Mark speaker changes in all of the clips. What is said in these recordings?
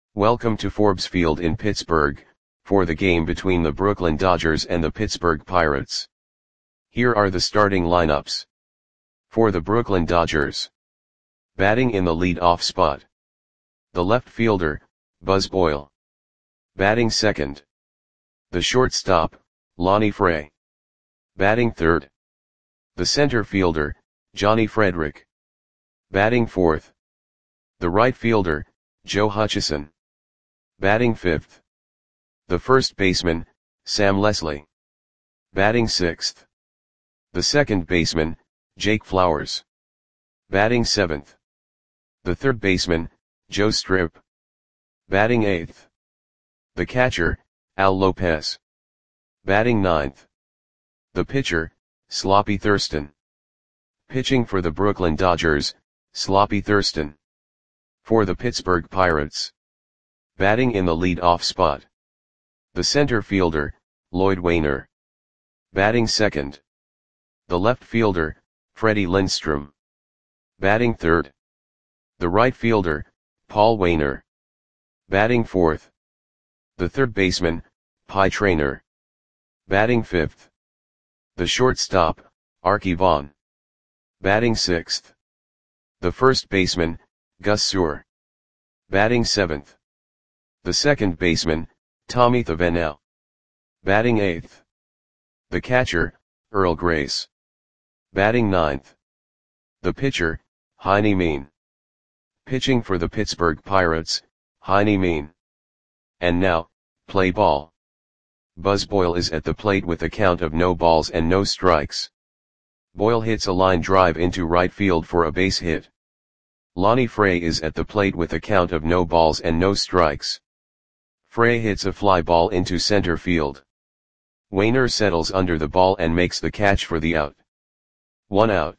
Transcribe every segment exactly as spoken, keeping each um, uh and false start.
Speaker 1: Welcome to Forbes Field in Pittsburgh, for the game between the Brooklyn Dodgers and the Pittsburgh Pirates. Here are the starting lineups. For the Brooklyn Dodgers. Batting in the lead-off spot. The left fielder, Buzz Boyle. Batting second. The shortstop, Lonnie Fray. Batting third. The center fielder, Johnny Frederick. Batting fourth. The right fielder, Joe Hutchison. Batting fifth. The first baseman, Sam Leslie. Batting sixth. The second baseman, Jake Flowers. Batting seventh. The third baseman, Joe Strip. Batting eighth. The catcher, Al Lopez. Batting ninth. The pitcher, Sloppy Thurston. Pitching for the Brooklyn Dodgers, Sloppy Thurston. For the Pittsburgh Pirates. Batting in the lead-off spot. The center fielder, Lloyd Wainer. Batting second. The left fielder, Freddie Lindstrom. Batting third. The right fielder, Paul Wainer. Batting fourth. The third baseman, Pie Traynor. Batting fifth. The shortstop, Arky Vaughan. Batting sixth. The first baseman, Gus Suhr. Batting seventh. The second baseman, Tommy Thavenel. Batting eighth. The catcher, Earl Grace. Batting ninth. The pitcher, Heinie Mean. Pitching for the Pittsburgh Pirates, Heinie Mean. And now, play ball. Buzz Boyle is at the plate with a count of no balls and no strikes. Boyle hits a line drive into right field for a base hit. Lonnie Fray is at the plate with a count of no balls and no strikes. Fray hits a fly ball into center field. Wainer settles under the ball and makes the catch for the out. One out.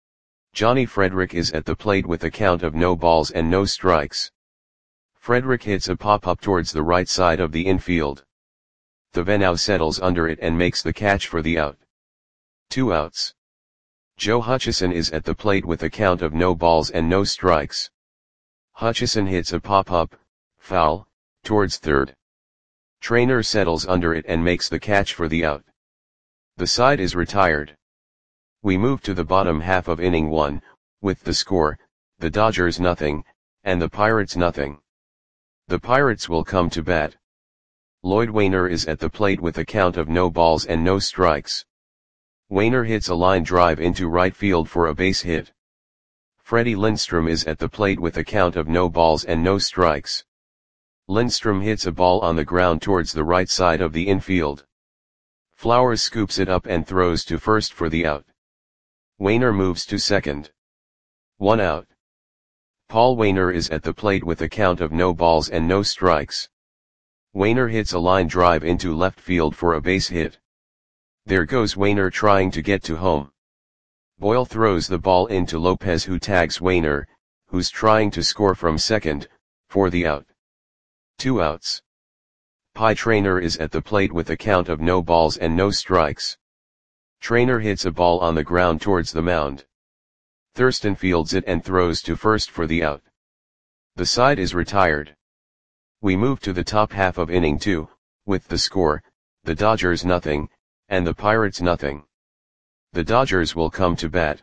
Speaker 1: Johnny Frederick is at the plate with a count of no balls and no strikes. Frederick hits a pop-up towards the right side of the infield. Thavenel settles under it and makes the catch for the out. Two outs. Joe Hutchison is at the plate with a count of no balls and no strikes. Hutchison hits a pop-up, foul, towards third. Traynor settles under it and makes the catch for the out. The side is retired. We move to the bottom half of inning one, with the score, the Dodgers nothing, and the Pirates nothing. The Pirates will come to bat. Lloyd Wainer is at the plate with a count of no balls and no strikes. Wainer hits a line drive into right field for a base hit. Freddie Lindstrom is at the plate with a count of no balls and no strikes. Lindstrom hits a ball on the ground towards the right side of the infield. Flowers scoops it up and throws to first for the out. Wainer moves to second. One out. Paul Wainer is at the plate with a count of no balls and no strikes. Wainer hits a line drive into left field for a base hit. There goes Wainer trying to get to home. Boyle throws the ball into Lopez, who tags Wainer, who's trying to score from second, for the out. Two outs. Pie Traynor is at the plate with a count of no balls and no strikes. Traynor hits a ball on the ground towards the mound. Thurston fields it and throws to first for the out. The side is retired. We move to the top half of inning two, with the score, the Dodgers nothing, and the Pirates nothing. The Dodgers will come to bat.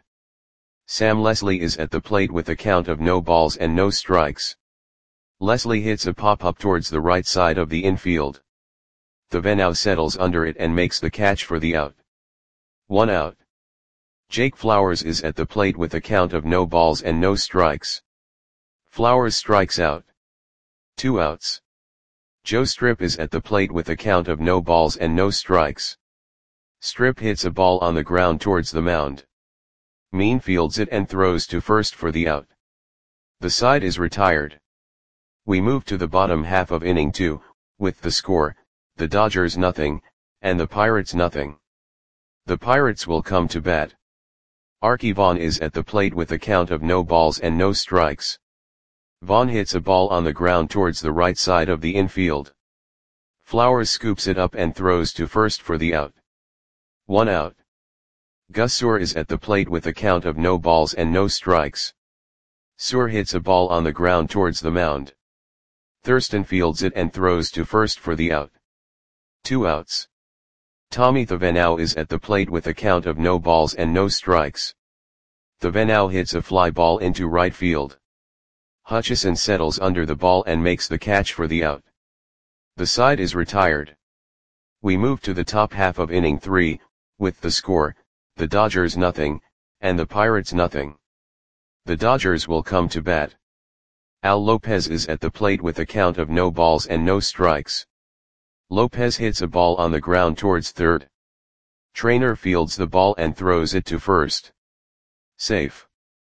Speaker 1: Sam Leslie is at the plate with a count of no balls and no strikes. Leslie hits a pop-up towards the right side of the infield. Thavenel settles under it and makes the catch for the out. One out. Jake Flowers is at the plate with a count of no balls and no strikes. Flowers strikes out. Two outs. Joe Strip is at the plate with a count of no balls and no strikes. Strip hits a ball on the ground towards the mound. Mean fields it and throws to first for the out. The side is retired. We move to the bottom half of inning two, with the score, the Dodgers nothing, and the Pirates nothing. The Pirates will come to bat. Arky Vaughan is at the plate with a count of no balls and no strikes. Vaughan hits a ball on the ground towards the right side of the infield. Flowers scoops it up and throws to first for the out. One out. Gus Suhr is at the plate with a count of no balls and no strikes. Suhr hits a ball on the ground towards the mound. Thurston fields it and throws to first for the out. Two outs. Tommy Thevenot is at the plate with a count of no balls and no strikes. Thevenot hits a fly ball into right field. Hutchison settles under the ball and makes the catch for the out. The side is retired. We move to the top half of inning three, with the score, the Dodgers nothing, and the Pirates nothing. The Dodgers will come to bat. Al Lopez is at the plate with a count of no balls and no strikes. Lopez hits a ball on the ground towards third. Trainer fields the ball and throws it to first. Safe.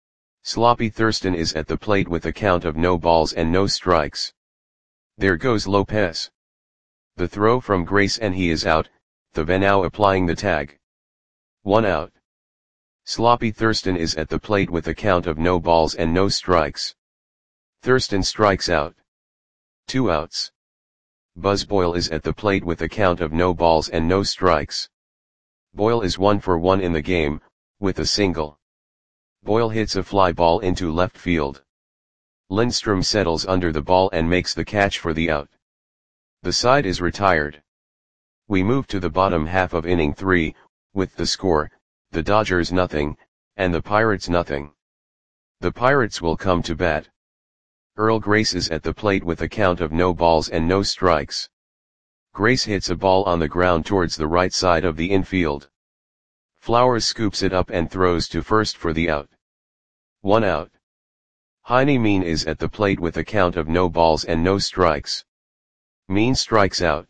Speaker 1: Sloppy Thurston is at the plate with a count of no balls and no strikes. There goes Lopez. The throw from Grace and he is out, Thevenot applying the tag. One out. Sloppy Thurston is at the plate with a count of no balls and no strikes. Thurston strikes out. Two outs. Buzz Boyle is at the plate with a count of no balls and no strikes. Boyle is one for one in the game, with a single. Boyle hits a fly ball into left field. Lindstrom settles under the ball and makes the catch for the out. The side is retired. We move to the bottom half of inning three, with the score, the Dodgers nothing, and the Pirates nothing. The Pirates will come to bat. Earl Grace is at the plate with a count of no balls and no strikes. Grace hits a ball on the ground towards the right side of the infield. Flowers scoops it up and throws to first for the out. One out. Heine Mean is at the plate with a count of no balls and no strikes. Mean strikes out.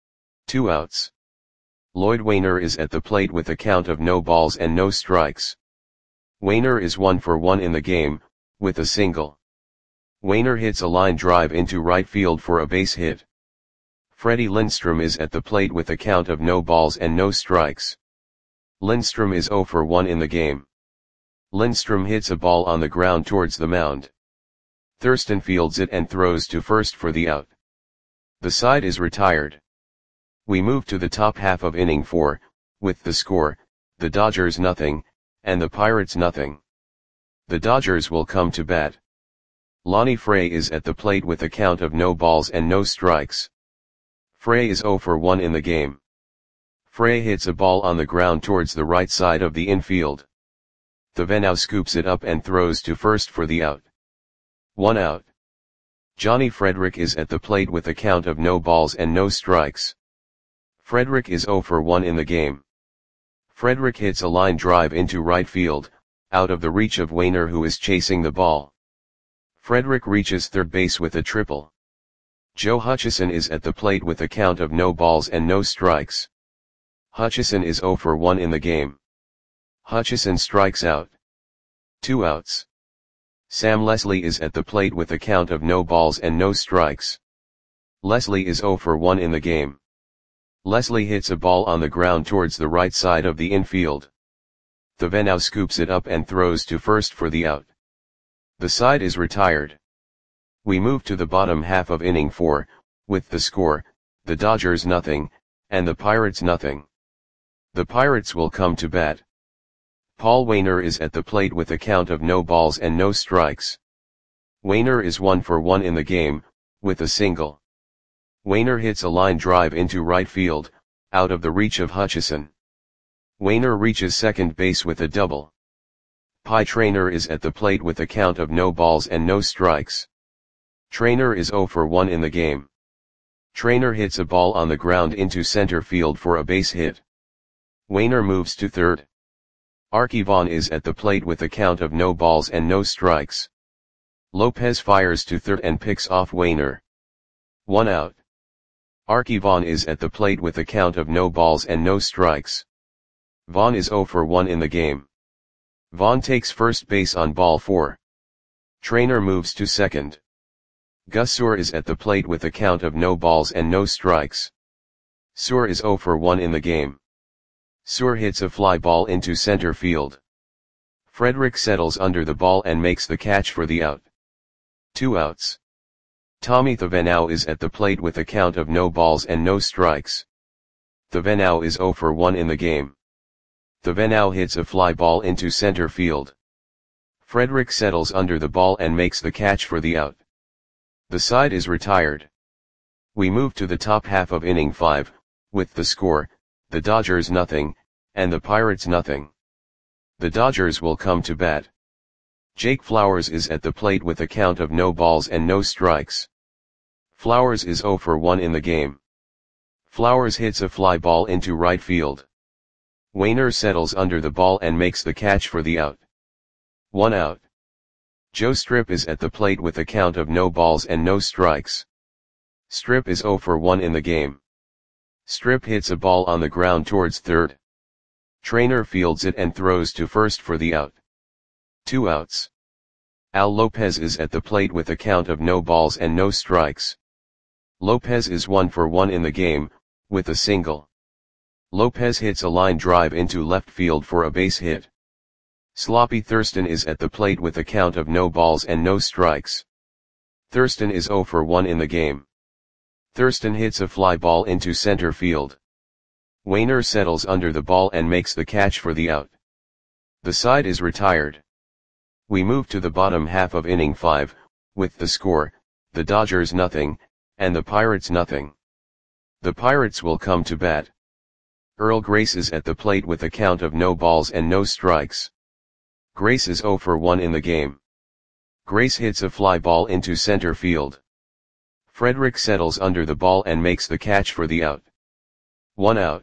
Speaker 1: Two outs. Lloyd Wainer is at the plate with a count of no balls and no strikes. Wainer is one for one in the game, with a single. Wainer hits a line drive into right field for a base hit. Freddie Lindstrom is at the plate with a count of no balls and no strikes. Lindstrom is zero for one in the game. Lindstrom hits a ball on the ground towards the mound. Thurston fields it and throws to first for the out. The side is retired. We move to the top half of inning four, with the score, the Dodgers nothing, and the Pirates nothing. The Dodgers will come to bat. Lonnie Frey is at the plate with a count of no balls and no strikes. Frey is zero for one in the game. Frey hits a ball on the ground towards the right side of the infield. Thevenot scoops it up and throws to first for the out. One out. Johnny Frederick is at the plate with a count of no balls and no strikes. Frederick is zero for one in the game. Frederick hits a line drive into right field, out of the reach of Wainer who is chasing the ball. Frederick reaches third base with a triple. Joe Hutchison is at the plate with a count of no balls and no strikes. Hutchison is zero for one in the game. Hutchison strikes out. Two outs. Sam Leslie is at the plate with a count of no balls and no strikes. Leslie is zero for one in the game. Leslie hits a ball on the ground towards the right side of the infield. Thevenot scoops it up and throws to first for the out. The side is retired. We move to the bottom half of inning four, with the score, the Dodgers nothing, and the Pirates nothing. The Pirates will come to bat. Paul Wainer is at the plate with a count of no balls and no strikes. Wainer is one for one in the game, with a single. Wainer hits a line drive into right field, out of the reach of Hutchison. Wainer reaches second base with a double. Pie Trainer is at the plate with a count of no balls and no strikes. Trainer is zero for one in the game. Trainer hits a ball on the ground into center field for a base hit. Wainer moves to third. Arky Vaughan is at the plate with a count of no balls and no strikes. Lopez fires to third and picks off Wainer. One out. Arky Vaughan is at the plate with a count of no balls and no strikes. Vaughan is zero for one in the game. Vaughan takes first base on ball four. Trainer moves to second. Gus Suhr is at the plate with a count of no balls and no strikes. Suhr is zero for one in the game. Suhr hits a fly ball into center field. Frederick settles under the ball and makes the catch for the out. Two outs. Tommy Thevenot is at the plate with a count of no balls and no strikes. Thevenot is zero for one in the game. Thevenot hits a fly ball into center field. Frederick settles under the ball and makes the catch for the out. The side is retired. We move to the top half of inning five, with the score, the Dodgers nothing, and the Pirates nothing. The Dodgers will come to bat. Jake Flowers is at the plate with a count of no balls and no strikes. Flowers is oh for one in the game. Flowers hits a fly ball into right field. Wainer settles under the ball and makes the catch for the out. One out. Joe Strip is at the plate with a count of no balls and no strikes. Strip is oh for one in the game. Strip hits a ball on the ground towards third. Trainer fields it and throws to first for the out. Two outs. Al Lopez is at the plate with a count of no balls and no strikes. Lopez is one for one in the game, with a single. Lopez hits a line drive into left field for a base hit. Sloppy Thurston is at the plate with a count of no balls and no strikes. Thurston is oh for one in the game. Thurston hits a fly ball into center field. Wainer settles under the ball and makes the catch for the out. The side is retired. We move to the bottom half of inning five, with the score, the Dodgers nothing, and the Pirates nothing. The Pirates will come to bat. Earl Grace is at the plate with a count of no balls and no strikes. Grace is oh for one in the game. Grace hits a fly ball into center field. Frederick settles under the ball and makes the catch for the out. One out.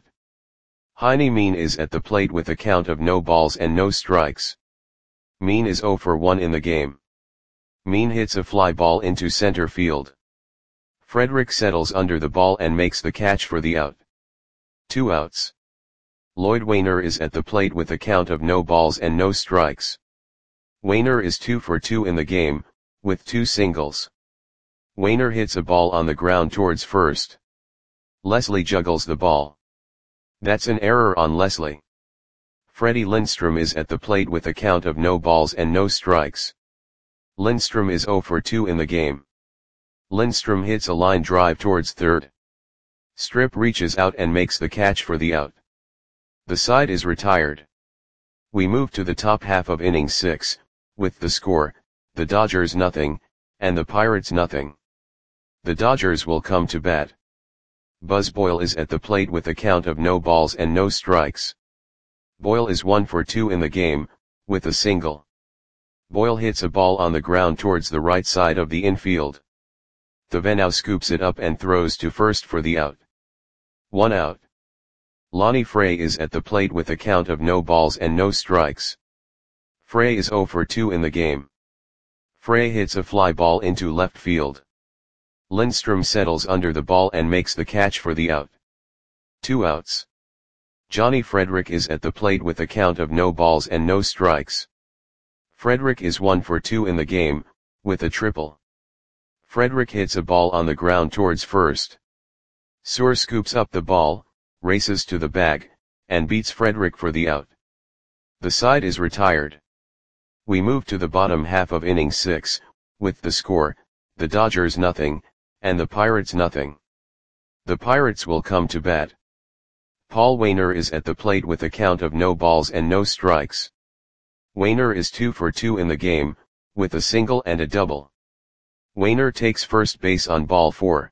Speaker 1: Heine Mean is at the plate with a count of no balls and no strikes. Mean is oh for one in the game. Mean hits a fly ball into center field. Frederick settles under the ball and makes the catch for the out. Two outs. Lloyd Wainer is at the plate with a count of no balls and no strikes. Wainer is two for two in the game, with two singles. Wainer hits a ball on the ground towards first. Leslie juggles the ball. That's an error on Leslie. Freddie Lindstrom is at the plate with a count of no balls and no strikes. Lindstrom is oh for two in the game. Lindstrom hits a line drive towards third. Strip reaches out and makes the catch for the out. The side is retired. We move to the top half of inning six, with the score, the Dodgers nothing, and the Pirates nothing. The Dodgers will come to bat. Buzz Boyle is at the plate with a count of no balls and no strikes. Boyle is one for two in the game, with a single. Boyle hits a ball on the ground towards the right side of the infield. Thevenot scoops it up and throws to first for the out. One out. Lonnie Frey is at the plate with a count of no balls and no strikes. Frey is oh for two in the game. Frey hits a fly ball into left field. Lindstrom settles under the ball and makes the catch for the out. Two outs. Johnny Frederick is at the plate with a count of no balls and no strikes. Frederick is one for two in the game, with a triple. Frederick hits a ball on the ground towards first. Suhr scoops up the ball, races to the bag, and beats Frederick for the out. The side is retired. We move to the bottom half of inning six, with the score, the Dodgers nothing, and the Pirates nothing. The Pirates will come to bat. Paul Wainer is at the plate with a count of no balls and no strikes. Wainer is two for two in the game, with a single and a double. Wainer takes first base on ball four.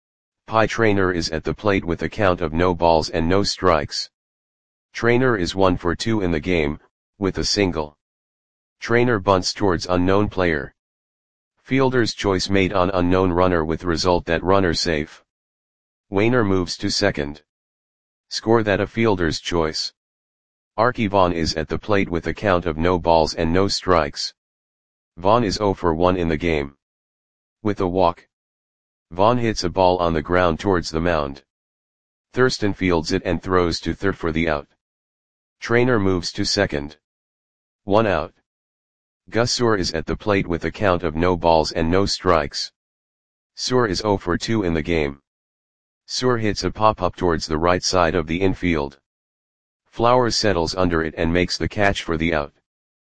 Speaker 1: Pie Traynor is at the plate with a count of no balls and no strikes. Traynor is one for two in the game, with a single. Traynor bunts towards unknown player. Fielder's choice made on unknown runner with result that runner safe. Wainer moves to second. Score that a fielder's choice. Archie Vaughn is at the plate with a count of no balls and no strikes. Vaughn is oh for one in the game. With a walk. Vaughn hits a ball on the ground towards the mound. Thurston fields it and throws to third for the out. Traynor moves to second. One out. Gus Suhr is at the plate with a count of no balls and no strikes. Suhr is oh for two in the game. Suhr hits a pop-up towards the right side of the infield. Flowers settles under it and makes the catch for the out.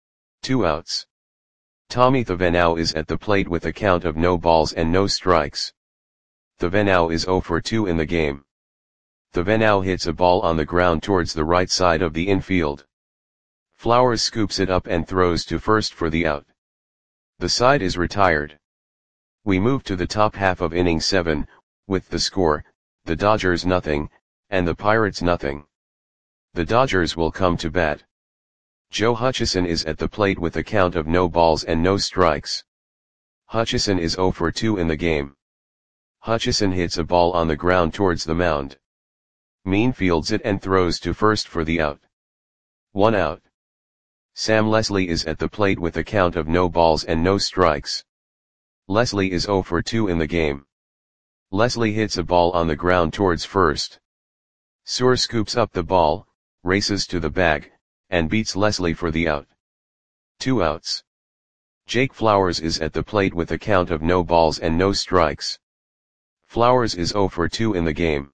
Speaker 1: Two outs. Tommy Thevenot is at the plate with a count of no balls and no strikes. Thevenot is oh for two in the game. Thevenot hits a ball on the ground towards the right side of the infield. Flowers scoops it up and throws to first for the out. The side is retired. We move to the top half of inning seven, with the score, the Dodgers nothing, and the Pirates nothing. The Dodgers will come to bat. Joe Hutchison is at the plate with a count of no balls and no strikes. Hutchison is oh for two in the game. Hutchison hits a ball on the ground towards the mound. Mean fields it and throws to first for the out. One out. Sam Leslie is at the plate with a count of no balls and no strikes. Leslie is oh for two in the game. Leslie hits a ball on the ground towards first. Suhr scoops up the ball, races to the bag, and beats Leslie for the out. Two outs. Jake Flowers is at the plate with a count of no balls and no strikes. Flowers is oh for two in the game.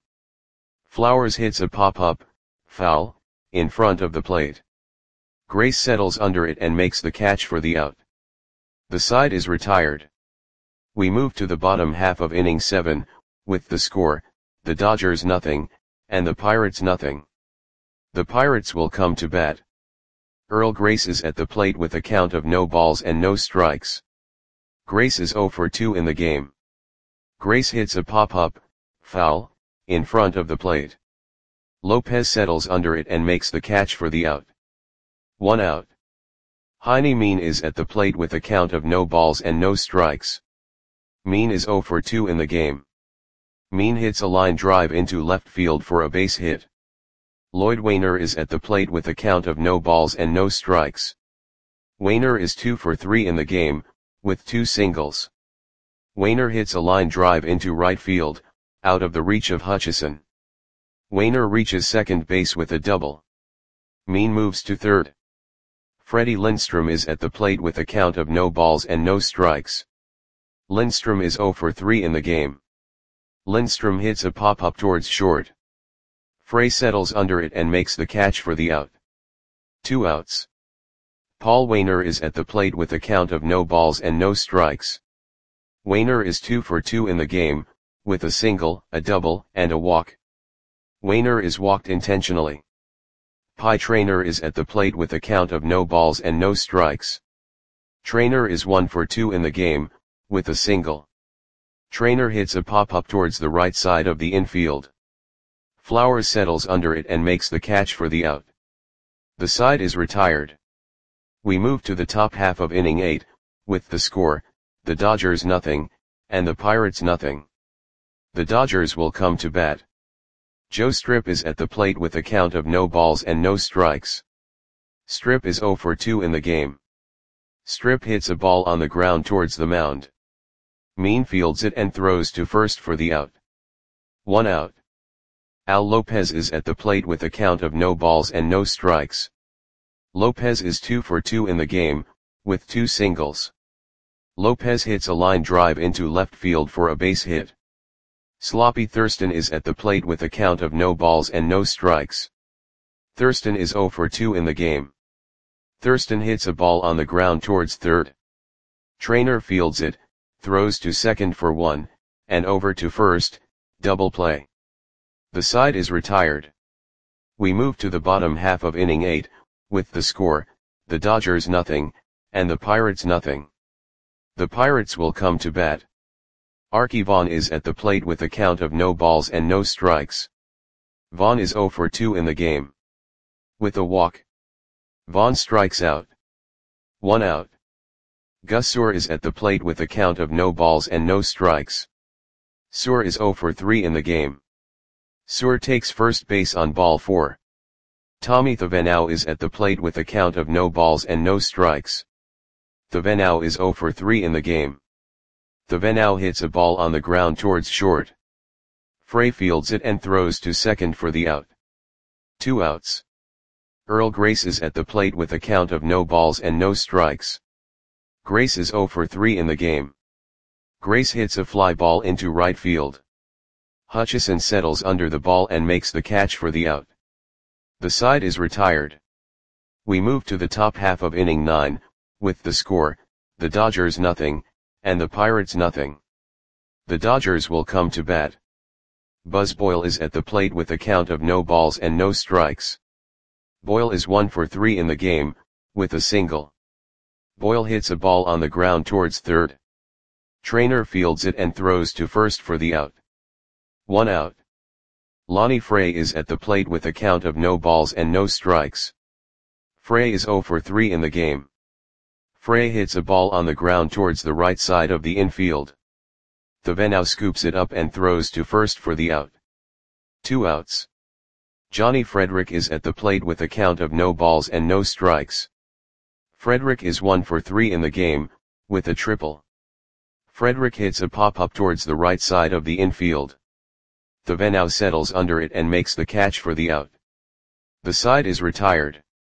Speaker 1: Flowers hits a pop-up, foul, in front of the plate. Grace settles under it and makes the catch for the out. The side is retired. We move to the bottom half of inning seven, with the score, the Dodgers nothing, and the Pirates nothing. The Pirates will come to bat. Earl Grace is at the plate with a count of no balls and no strikes. Grace is oh for two in the game. Grace hits a pop-up, foul, in front of the plate. Lopez settles under it and makes the catch for the out. One out. Heine Mean is at the plate with a count of no balls and no strikes. Mean is oh for two in the game. Mean hits a line drive into left field for a base hit. Lloyd Wainer is at the plate with a count of no balls and no strikes. Wainer is two for three in the game, with two singles. Wainer hits a line drive into right field, out of the reach of Hutchison. Wainer reaches second base with a double. Mean moves to third. Freddie Lindstrom is at the plate with a count of no balls and no strikes. Lindstrom is oh for three in the game. Lindstrom hits a pop-up towards short. Frey settles under it and makes the catch for the out. Two outs. Paul Wainer is at the plate with a count of no balls and no strikes. Wainer is two for two in the game, with a single, a double, and a walk. Wainer is walked intentionally. Pie Traynor is at the plate with a count of no balls and no strikes. Traynor is one for two in the game, with a single. Traynor hits a pop-up towards the right side of the infield. Flowers settles under it and makes the catch for the out. The side is retired. We move to the top half of inning eight, with the score, the Dodgers nothing, and the Pirates nothing. The Dodgers will come to bat. Joe Strip is at the plate with a count of no balls and no strikes. Strip is oh for two in the game. Strip hits a ball on the ground towards the mound. Mean fields it and throws to first for the out. One out. Al Lopez is at the plate with a count of no balls and no strikes. Lopez is two for two in the game, with two singles. Lopez hits a line drive into left field for a base hit. Sloppy Thurston is at the plate with a count of no balls and no strikes. Thurston is oh for two in the game. Thurston hits a ball on the ground towards third. Traynor fields it, throws to second for one, and over to first, double play. The side is retired. We move to the bottom half of inning eight, with the score, the Dodgers nothing, and the Pirates nothing. The Pirates will come to bat. Archie Vaughn is at the plate with a count of no balls and no strikes. Vaughn is oh for two in the game. With a walk. Vaughn strikes out. One out. Gus Suhr is at the plate with a count of no balls and no strikes. Suhr is oh for three in the game. Suhr takes first base on ball four. Tommy Thevenot is at the plate with a count of no balls and no strikes. Thevenot is oh for three in the game. Thevenot hits a ball on the ground towards short. Frey fields it and throws to second for the out. Two outs. Earl Grace is at the plate with a count of no balls and no strikes. Grace is oh for three in the game. Grace hits a fly ball into right field. Hutchison settles under the ball and makes the catch for the out. The side is retired. We move to the top half of inning nine, with the score, the Dodgers nothing, and the Pirates nothing. The Dodgers will come to bat. Buzz Boyle is at the plate with a count of no balls and no strikes. Boyle is one for three in the game, with a single. Boyle hits a ball on the ground towards third. Trainer fields it and throws to first for the out. One out. Lonnie Frey is at the plate with a count of no balls and no strikes. Frey is zero for three in the game. Frey hits a ball on the ground towards the right side of the infield. The Venao scoops it up and throws to first for the out. Two outs. Johnny Frederick is at the plate with a count of no balls and no strikes. Frederick is one for three in the game, with a triple. Frederick hits a pop-up towards the right side of the infield. The Venao settles under it and makes the catch for the out. The side is retired.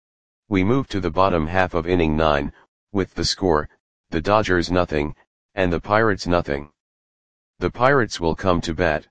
Speaker 1: We move to the bottom half of inning nine, with the score, the Dodgers nothing, and the Pirates nothing. The Pirates will come to bat.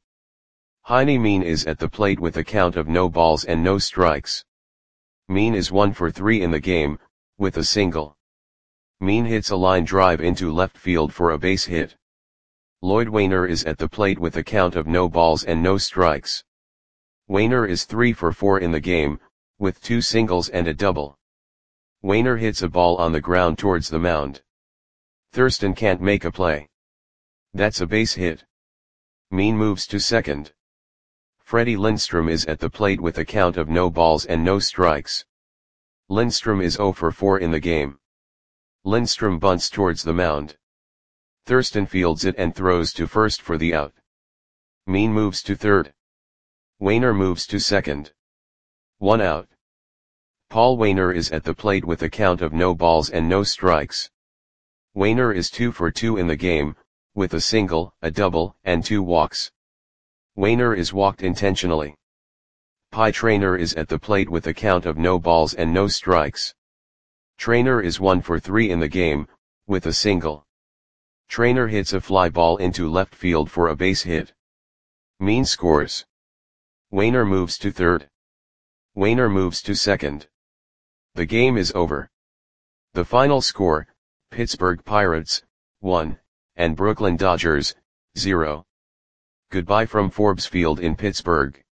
Speaker 1: Heine Mean is at the plate with a count of no balls and no strikes. Mean is one for three in the game, with a single. Mean hits a line drive into left field for a base hit. Lloyd Wainer is at the plate with a count of no balls and no strikes. Wainer is three for four in the game, with two singles and a double. Wainer hits a ball on the ground towards the mound. Thurston can't make a play. That's a base hit. Mean moves to second. Freddie Lindstrom is at the plate with a count of no balls and no strikes. Lindstrom is zero for four in the game. Lindstrom bunts towards the mound. Thurston fields it and throws to first for the out. Mean moves to third. Wainer moves to second. One out. Paul Wainer is at the plate with a count of no balls and no strikes. Wainer is two for two in the game, with a single, a double, and two walks. Wainer is walked intentionally. Pie Trainer is at the plate with a count of no balls and no strikes. Trainer is one for three in the game, with a single. Trainer hits a fly ball into left field for a base hit. Mean scores. Wainer moves to third. Wainer moves to second. The game is over. The final score, Pittsburgh Pirates, one, and Brooklyn Dodgers, zero. Goodbye from Forbes Field in Pittsburgh.